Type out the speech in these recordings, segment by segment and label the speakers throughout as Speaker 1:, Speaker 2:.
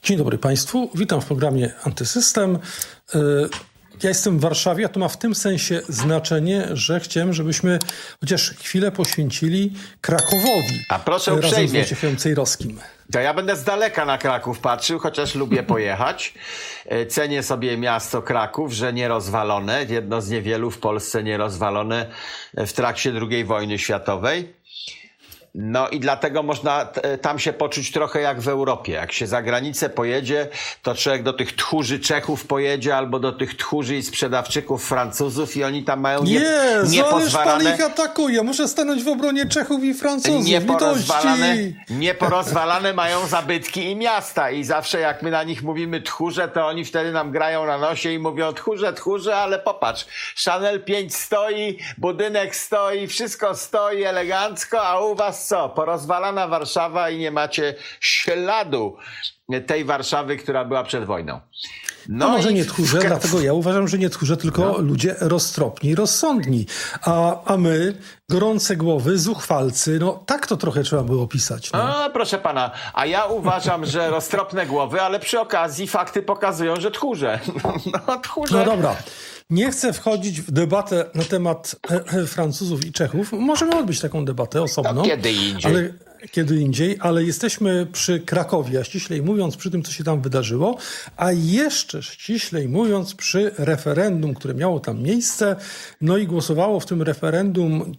Speaker 1: Dzień dobry Państwu, witam w programie Antysystem. Ja jestem w Warszawie, a to ma w tym sensie znaczenie, że chciałem, żebyśmy chociaż chwilę poświęcili Krakowowi.
Speaker 2: A proszę uprzejmie.
Speaker 1: Razem z Wojciechem Cejrowskim.
Speaker 2: To ja będę z daleka na Kraków patrzył, chociaż lubię pojechać. Cenię sobie miasto Kraków, że nierozwalone. Jedno z niewielu w Polsce nierozwalone w trakcie II wojny światowej. No i dlatego można tam się poczuć trochę jak w Europie. Jak się za granicę pojedzie, to człowiek do tych tchórzy Czechów pojedzie albo do tych tchórzy i sprzedawczyków Francuzów i oni tam mają
Speaker 1: niepozwalane... pan ich atakuje. Muszę stanąć w obronie Czechów i Francuzów.
Speaker 2: Nieporozwalane mają zabytki i miasta i zawsze jak my na nich mówimy tchórze, to oni wtedy nam grają na nosie i mówią tchórze, ale popatrz, Chanel 5 stoi, budynek stoi, wszystko stoi elegancko, a u was co? Porozwalana Warszawa i nie macie śladu tej Warszawy, która była przed wojną.
Speaker 1: No może nie tchórze, dlatego ja uważam, że nie tchórze, tylko ludzie roztropni, rozsądni. A my, gorące głowy, zuchwalcy, no tak to trochę trzeba było opisać. No.
Speaker 2: Proszę pana, a ja uważam, że roztropne głowy, ale przy okazji fakty pokazują, że tchórze.
Speaker 1: No dobra. Nie chcę wchodzić w debatę na temat Francuzów i Czechów. Możemy odbyć taką debatę osobno.
Speaker 2: No, kiedy indziej.
Speaker 1: Ale jesteśmy przy Krakowie, a ściślej mówiąc przy tym, co się tam wydarzyło, a jeszcze ściślej mówiąc przy referendum, które miało tam miejsce. No i głosowało w tym referendum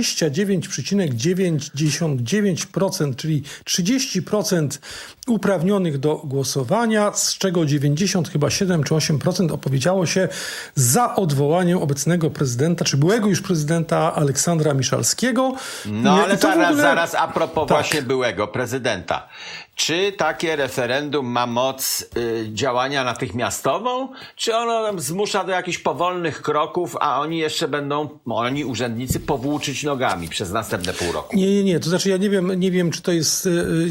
Speaker 1: 29,99%, czyli 30% uprawnionych do głosowania, z czego 90 chyba 7 czy 8% opowiedziało się za odwołaniem obecnego prezydenta, czy byłego już prezydenta Aleksandra Miszalskiego.
Speaker 2: No ale zaraz a propos właśnie byłego prezydenta. Czy takie referendum ma moc działania natychmiastową? Czy ono zmusza do jakichś powolnych kroków, a oni jeszcze będą, urzędnicy, powłóczyć nogami przez następne pół roku?
Speaker 1: Nie. To znaczy ja nie wiem, czy to jest,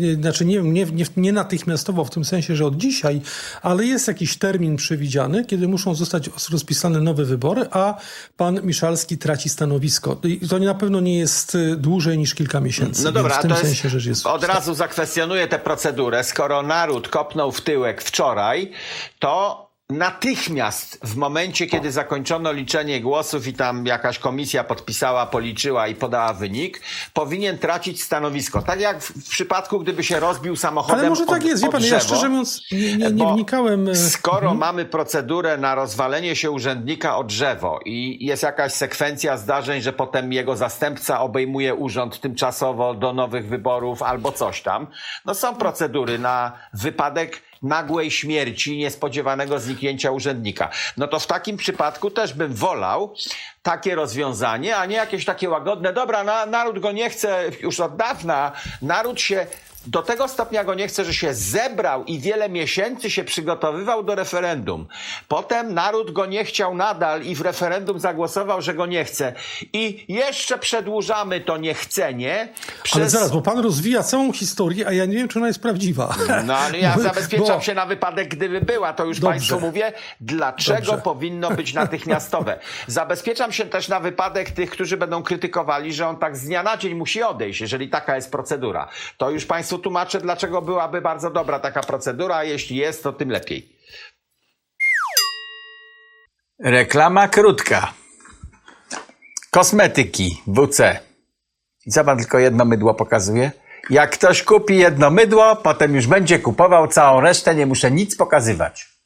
Speaker 1: nie natychmiastowo w tym sensie, że od dzisiaj, ale jest jakiś termin przewidziany, kiedy muszą zostać rozpisane nowe wybory, a pan Miszalski traci stanowisko. I to na pewno nie jest dłużej niż kilka miesięcy.
Speaker 2: No dobra,
Speaker 1: w tym sensie rzecz jest
Speaker 2: od razu zakwestionuję tę procedurę. Skoro naród kopnął w tyłek wczoraj, to natychmiast w momencie, kiedy zakończono liczenie głosów i tam jakaś komisja podpisała, policzyła i podała wynik, powinien tracić stanowisko. Tak jak w przypadku, gdyby się rozbił samochodem.
Speaker 1: Ale może tak jest, wie pan,
Speaker 2: drzewo,
Speaker 1: ja szczerze mówiąc nie wnikałem.
Speaker 2: Skoro mamy procedurę na rozwalenie się urzędnika o drzewo i jest jakaś sekwencja zdarzeń, że potem jego zastępca obejmuje urząd tymczasowo do nowych wyborów albo coś tam, no są procedury na wypadek nagłej śmierci, niespodziewanego zniknięcia urzędnika. No to w takim przypadku też bym wolał takie rozwiązanie, a nie jakieś takie łagodne, dobra, naród go nie chce już od dawna, naród się do tego stopnia go nie chce, że się zebrał i wiele miesięcy się przygotowywał do referendum. Potem naród go nie chciał nadal i w referendum zagłosował, że go nie chce. I jeszcze przedłużamy to niechcenie.
Speaker 1: Ale zaraz, bo pan rozwija całą historię, a ja nie wiem, czy ona jest prawdziwa.
Speaker 2: No ale ja zabezpieczam się na wypadek, gdyby była. To już państwu mówię, dlaczego powinno być natychmiastowe. Zabezpieczam się też na wypadek tych, którzy będą krytykowali, że on tak z dnia na dzień musi odejść, jeżeli taka jest procedura. To już państwu tłumaczę, dlaczego byłaby bardzo dobra taka procedura, a jeśli jest, to tym lepiej. Reklama krótka. Kosmetyki WC. I co pan tylko jedno mydło pokazuje? Jak ktoś kupi jedno mydło, potem już będzie kupował całą resztę, nie muszę nic pokazywać.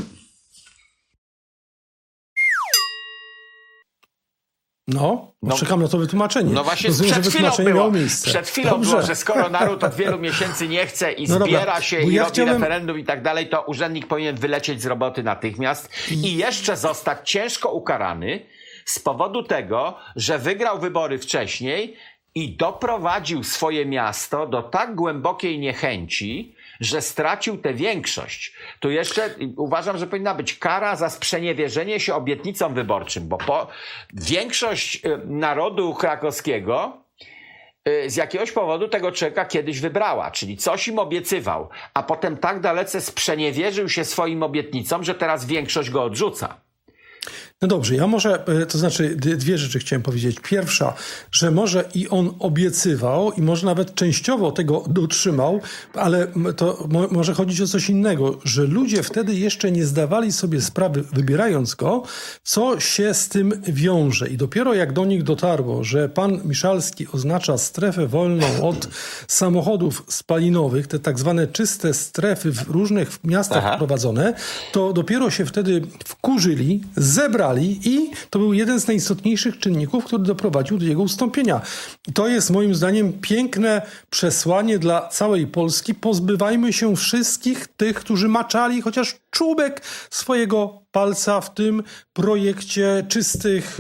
Speaker 1: Czekam na to wytłumaczenie.
Speaker 2: No właśnie,
Speaker 1: rozumiem,
Speaker 2: przed chwilą było, że skoro naród od wielu miesięcy nie chce i zbiera się i robi referendum i tak dalej, to urzędnik powinien wylecieć z roboty natychmiast i jeszcze zostać ciężko ukarany z powodu tego, że wygrał wybory wcześniej i doprowadził swoje miasto do tak głębokiej niechęci, że stracił tę większość. Tu jeszcze uważam, że powinna być kara za sprzeniewierzenie się obietnicom wyborczym, bo większość narodu krakowskiego z jakiegoś powodu tego człowieka kiedyś wybrała, czyli coś im obiecywał, a potem tak dalece sprzeniewierzył się swoim obietnicom, że teraz większość go odrzuca.
Speaker 1: No dobrze, ja może, to znaczy dwie rzeczy chciałem powiedzieć. Pierwsza, że może i on obiecywał i może nawet częściowo tego dotrzymał, ale to może chodzić o coś innego, że ludzie wtedy jeszcze nie zdawali sobie sprawy, wybierając go, co się z tym wiąże. I dopiero jak do nich dotarło, że pan Miszalski oznacza strefę wolną od samochodów spalinowych, te tak zwane czyste strefy w różnych miastach wprowadzone, to dopiero się wtedy wkurzyli, zebrali i to był jeden z najistotniejszych czynników, który doprowadził do jego ustąpienia. I to jest moim zdaniem piękne przesłanie dla całej Polski. Pozbywajmy się wszystkich tych, którzy maczali chociaż czubek swojego palca w tym projekcie czystych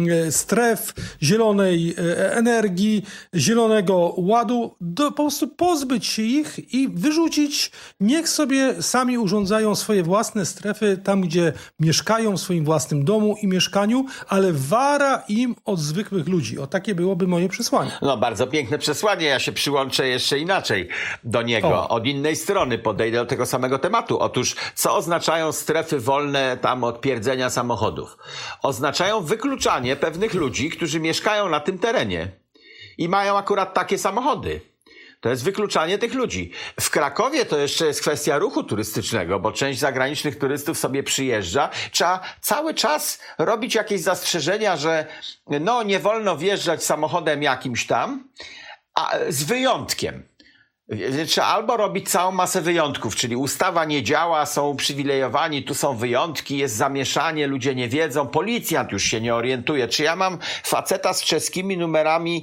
Speaker 1: stref, zielonej energii, zielonego ładu, po prostu pozbyć się ich i wyrzucić. Niech sobie sami urządzają swoje własne strefy tam, gdzie mieszkają, w swoim własnym domu i mieszkaniu, ale wara im od zwykłych ludzi. O, takie byłoby moje przesłanie.
Speaker 2: No, bardzo piękne przesłanie. Ja się przyłączę jeszcze inaczej do niego. Od innej strony podejdę do tego samego tematu. Otóż, co oznaczają strefy wolne tam od pierdzenia samochodów? Oznaczają wykluczanie pewnych ludzi, którzy mieszkają na tym terenie i mają akurat takie samochody. To jest wykluczanie tych ludzi. W Krakowie to jeszcze jest kwestia ruchu turystycznego, bo część zagranicznych turystów sobie przyjeżdża. Trzeba cały czas robić jakieś zastrzeżenia, że no nie wolno wjeżdżać samochodem jakimś tam, a z wyjątkiem. Trzeba albo robić całą masę wyjątków, czyli ustawa nie działa, są uprzywilejowani, tu są wyjątki, jest zamieszanie, ludzie nie wiedzą, policjant już się nie orientuje. Czy ja mam faceta z czeskimi numerami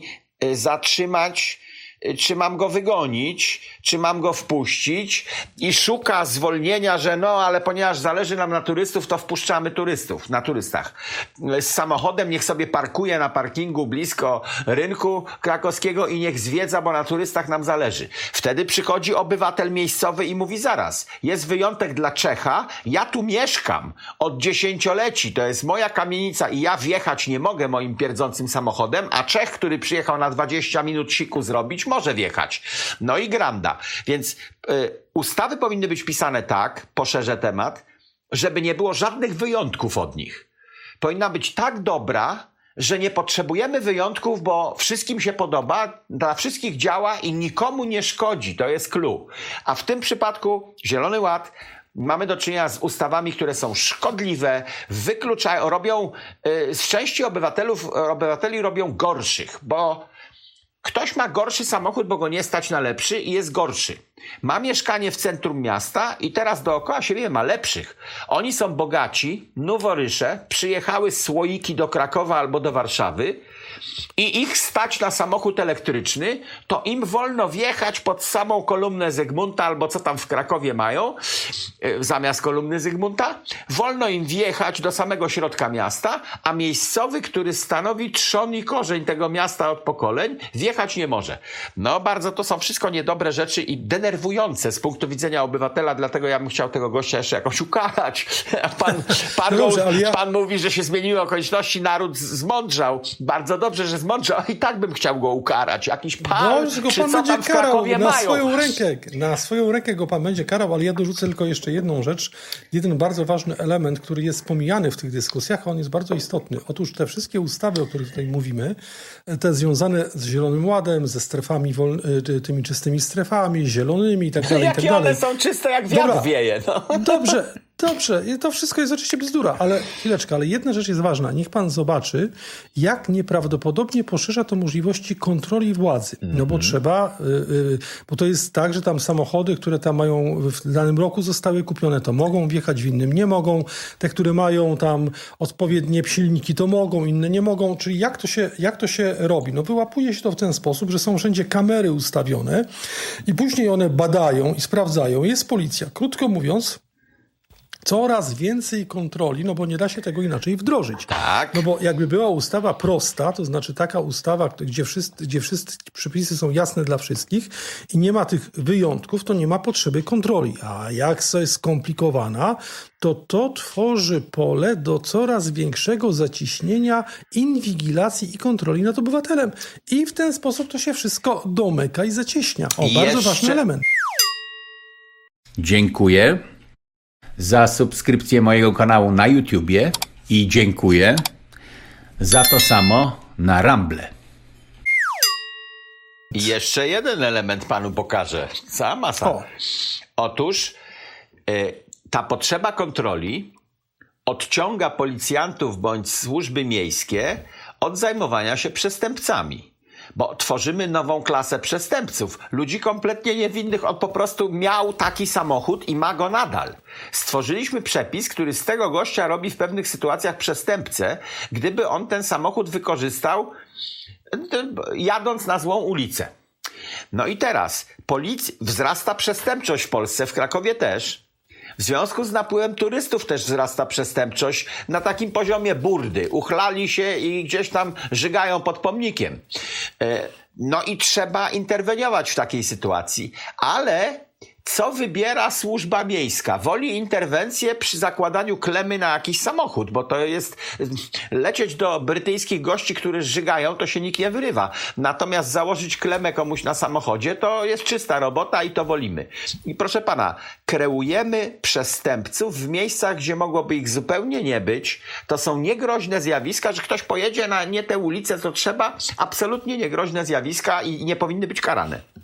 Speaker 2: zatrzymać, czy mam go wygonić, czy mam go wpuścić i szuka zwolnienia, że no, ale ponieważ zależy nam na turystów, to wpuszczamy turystów, na turystach. Z samochodem niech sobie parkuje na parkingu blisko rynku krakowskiego i niech zwiedza, bo na turystach nam zależy. Wtedy przychodzi obywatel miejscowy i mówi zaraz, jest wyjątek dla Czecha, ja tu mieszkam od dziesięcioleci, to jest moja kamienica i ja wjechać nie mogę moim pierdzącym samochodem, a Czech, który przyjechał na 20 minut siku zrobić, może wjechać. No i granda. Więc ustawy powinny być pisane tak, poszerzę temat, żeby nie było żadnych wyjątków od nich. Powinna być tak dobra, że nie potrzebujemy wyjątków, bo wszystkim się podoba, dla wszystkich działa i nikomu nie szkodzi. To jest clue. A w tym przypadku Zielony Ład mamy do czynienia z ustawami, które są szkodliwe, wykluczają, robią z części obywateli robią gorszych, bo ktoś ma gorszy samochód, bo go nie stać na lepszy i jest gorszy. Ma mieszkanie w centrum miasta i teraz dookoła siebie ma lepszych. Oni są bogaci, noworysze, przyjechały z słoiki do Krakowa albo do Warszawy i ich stać na samochód elektryczny, to im wolno wjechać pod samą kolumnę Zygmunta albo co tam w Krakowie mają, zamiast kolumny Zygmunta. Wolno im wjechać do samego środka miasta, a miejscowy, który stanowi trzon i korzeń tego miasta od pokoleń, wjechać nie może. No bardzo to są wszystko niedobre rzeczy i denerwujące z punktu widzenia obywatela, dlatego ja bym chciał tego gościa jeszcze jakoś ukarać. Pan mówi, że się zmieniły okoliczności, naród zmądrzał. Bardzo dobrze, że zmądrzał, i tak bym chciał go ukarać. Jakiś pan, czy
Speaker 1: pan
Speaker 2: co tam w Krakowie mają.
Speaker 1: Na swoją rękę go pan będzie karał, ale ja dorzucę tylko jeszcze jedną rzecz. Jeden bardzo ważny element, który jest pomijany w tych dyskusjach, a on jest bardzo istotny. Otóż te wszystkie ustawy, o których tutaj mówimy, te związane z Zielonym Ładem, ze strefami, tymi czystymi strefami, zielonymi i tak dalej.
Speaker 2: Jakie one są czyste, jak wiatr wieje. No.
Speaker 1: Dobrze. To wszystko jest oczywiście bzdura, ale chwileczkę, ale jedna rzecz jest ważna. Niech pan zobaczy, jak nieprawdopodobnie poszerza to możliwości kontroli władzy. No bo trzeba, bo to jest tak, że tam samochody, które tam mają w danym roku zostały kupione, to mogą wjechać, w innym nie mogą. Te, które mają tam odpowiednie silniki, to mogą, inne nie mogą. Czyli jak to się robi? No wyłapuje się to w ten sposób, że są wszędzie kamery ustawione i później one badają i sprawdzają. Jest policja. Krótko mówiąc, coraz więcej kontroli, no bo nie da się tego inaczej wdrożyć.
Speaker 2: Tak.
Speaker 1: No bo jakby była ustawa prosta, to znaczy taka ustawa, gdzie wszystkie przepisy są jasne dla wszystkich i nie ma tych wyjątków, to nie ma potrzeby kontroli. A jak jest skomplikowana, to tworzy pole do coraz większego zacieśnienia inwigilacji i kontroli nad obywatelem. I w ten sposób to się wszystko domyka i zacieśnia. Bardzo ważny element.
Speaker 3: Dziękuję za subskrypcję mojego kanału na YouTubie I dziękuję za to samo na Rumble.
Speaker 2: I jeszcze jeden element panu pokażę. Cała masa. Otóż ta potrzeba kontroli odciąga policjantów bądź służby miejskie od zajmowania się przestępcami. Bo tworzymy nową klasę przestępców. Ludzi kompletnie niewinnych. On po prostu miał taki samochód i ma go nadal. Stworzyliśmy przepis, który z tego gościa robi w pewnych sytuacjach przestępcę, gdyby on ten samochód wykorzystał jadąc na złą ulicę. No i teraz wzrasta przestępczość w Polsce, w Krakowie też. W związku z napływem turystów też wzrasta przestępczość na takim poziomie burdy. Uchlali się i gdzieś tam żygają pod pomnikiem. No i trzeba interweniować w takiej sytuacji. Ale co wybiera służba miejska? Woli interwencję przy zakładaniu klemy na jakiś samochód, bo to jest lecieć do brytyjskich gości, którzy żygają, to się nikt nie wyrywa. Natomiast założyć klemę komuś na samochodzie to jest czysta robota i to wolimy. I proszę pana, kreujemy przestępców w miejscach, gdzie mogłoby ich zupełnie nie być. To są niegroźne zjawiska, że ktoś pojedzie na nie tę ulicę, co trzeba. Absolutnie niegroźne zjawiska i nie powinny być karane.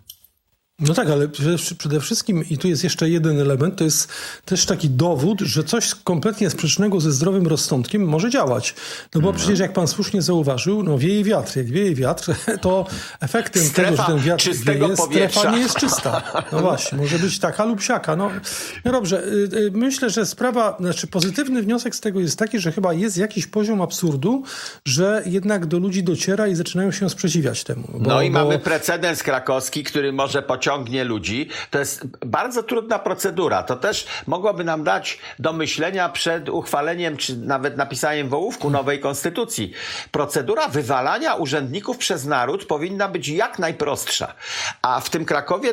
Speaker 1: No tak, ale przede wszystkim, i tu jest jeszcze jeden element, to jest też taki dowód, że coś kompletnie sprzecznego ze zdrowym rozsądkiem może działać. No bo przecież jak pan słusznie zauważył, no wieje wiatr. Jak wieje wiatr, to efektem tego, że ten wiatr wieje, strefa nie jest czysta. No właśnie, może być taka lub siaka. No dobrze, myślę, że pozytywny wniosek z tego jest taki, że chyba jest jakiś poziom absurdu, że jednak do ludzi dociera i zaczynają się sprzeciwiać temu.
Speaker 2: Mamy precedens krakowski, który może pociągnie ludzi. To jest bardzo trudna procedura. To też mogłoby nam dać do myślenia przed uchwaleniem, czy nawet napisaniem w ołówku nowej konstytucji. Procedura wywalania urzędników przez naród powinna być jak najprostsza. A w tym Krakowie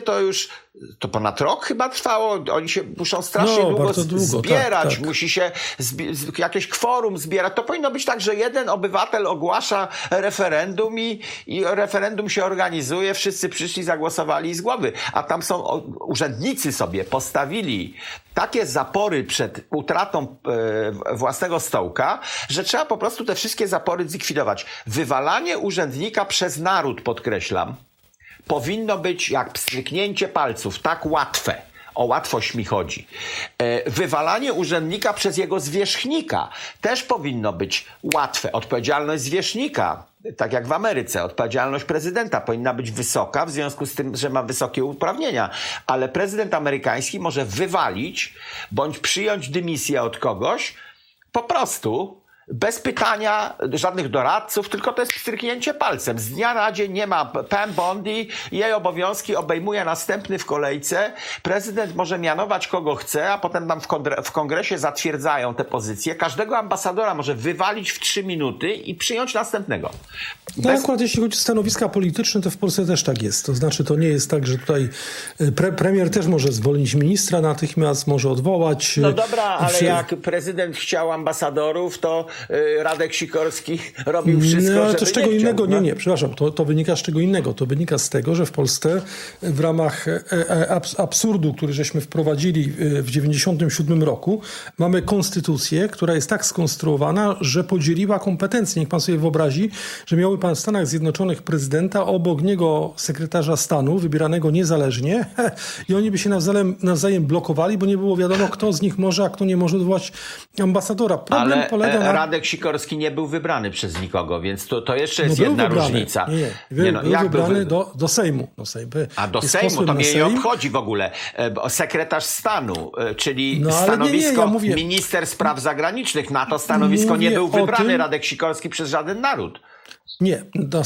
Speaker 2: to ponad rok chyba trwało. Oni się muszą strasznie długo zbierać. Tak. Musi się jakieś kworum zbierać. To powinno być tak, że jeden obywatel ogłasza referendum i referendum się organizuje. Wszyscy przyszli, zagłosowali z głowy. A tam urzędnicy sobie postawili takie zapory przed utratą własnego stołka, że trzeba po prostu te wszystkie zapory zlikwidować. Wywalanie urzędnika przez naród, podkreślam, powinno być jak pstryknięcie palców, tak łatwe. O łatwość mi chodzi. Wywalanie urzędnika przez jego zwierzchnika też powinno być łatwe. Odpowiedzialność zwierzchnika, tak jak w Ameryce, odpowiedzialność prezydenta powinna być wysoka w związku z tym, że ma wysokie uprawnienia. Ale prezydent amerykański może wywalić bądź przyjąć dymisję od kogoś po prostu bez pytania żadnych doradców, tylko to jest pstryknięcie palcem. Z dnia na dzień nie ma Pam Bondi, jej obowiązki obejmuje następny w kolejce. Prezydent może mianować kogo chce, a potem tam w kongresie zatwierdzają te pozycje. Każdego ambasadora może wywalić w 3 minuty i przyjąć następnego.
Speaker 1: Akurat jeśli chodzi o stanowiska polityczne, to w Polsce też tak jest. To znaczy, to nie jest tak, że tutaj premier też może zwolnić ministra natychmiast, może odwołać.
Speaker 2: No dobra, ale jak prezydent chciał ambasadorów, to Radek Sikorski robił wszystko,
Speaker 1: ale
Speaker 2: żeby
Speaker 1: to z czego
Speaker 2: nie
Speaker 1: innego,
Speaker 2: chciał,
Speaker 1: nie, przepraszam, to wynika z czego innego. To wynika z tego, że w Polsce w ramach absurdu, który żeśmy wprowadzili w 1997 roku, mamy konstytucję, która jest tak skonstruowana, że podzieliła kompetencje. Niech pan sobie wyobrazi, że miałby pan w Stanach Zjednoczonych prezydenta, obok niego sekretarza stanu, wybieranego niezależnie i oni by się nawzajem blokowali, bo nie było wiadomo, kto z nich może, a kto nie może odwołać ambasadora. Problem polega na...
Speaker 2: Radek Sikorski nie był wybrany przez nikogo, więc to jeszcze jest jedna różnica.
Speaker 1: Był wybrany do Sejmu.
Speaker 2: A do Sejmu to mnie nie obchodzi w ogóle. Sekretarz stanu, czyli stanowisko minister spraw zagranicznych. Na to stanowisko nie był wybrany Radek Sikorski przez żaden naród.
Speaker 1: Nie,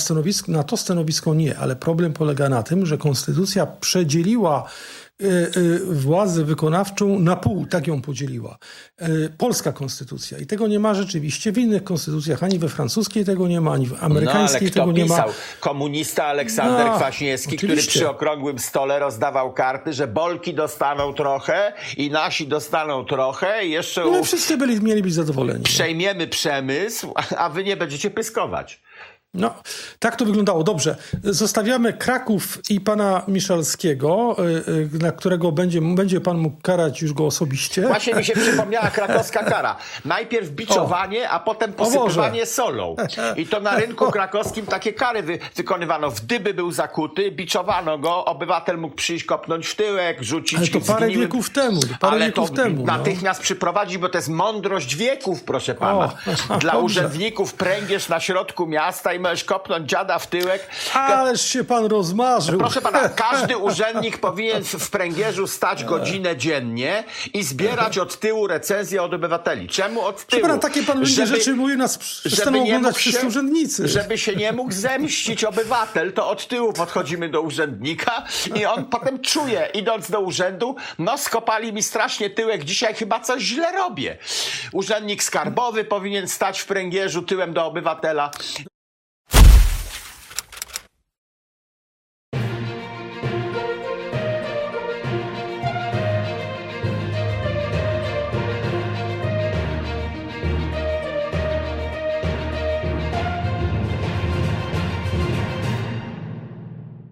Speaker 1: na to stanowisko nie, ale problem polega na tym, że konstytucja przedzieliła władzę wykonawczą na pół, tak ją podzieliła. Polska konstytucja. I tego nie ma rzeczywiście w innych konstytucjach, ani we francuskiej tego nie ma, ani w amerykańskiej tego nie ma.
Speaker 2: Komunista Aleksander Kwaśniewski, który przy okrągłym stole rozdawał karty, że Bolki dostaną trochę i nasi dostaną trochę i jeszcze...
Speaker 1: No wszyscy mieli być zadowoleni.
Speaker 2: Przejmiemy przemysł, a wy nie będziecie pyskować.
Speaker 1: No, tak to wyglądało. Dobrze. Zostawiamy Kraków i pana Miszalskiego, na którego będzie pan mógł karać już go osobiście.
Speaker 2: Właśnie mi się przypomniała krakowska kara. Najpierw biczowanie, a potem posypywanie solą. I to na rynku krakowskim takie kary wykonywano. W dyby był zakuty, biczowano go, obywatel mógł przyjść, kopnąć w tyłek, rzucić...
Speaker 1: Ale to parę wieków temu.
Speaker 2: Natychmiast przyprowadzić, bo to jest mądrość wieków, proszę pana. Dla urzędników pręgierz na środku miasta i możesz kopnąć dziada w tyłek.
Speaker 1: Ależ się pan rozmarzył.
Speaker 2: Proszę pana, każdy urzędnik powinien w pręgierzu stać godzinę dziennie i zbierać od tyłu recenzję od obywateli. Czemu od tyłu?
Speaker 1: Proszę pana, takie pan będzie rzeczy mówi, nas przestaną oglądać wszyscy urzędnicy.
Speaker 2: Żeby się nie mógł zemścić obywatel, to od tyłu podchodzimy do urzędnika i on potem czuje, idąc do urzędu, no skopali mi strasznie tyłek, dzisiaj chyba coś źle robię. Urzędnik skarbowy powinien stać w pręgierzu tyłem do obywatela.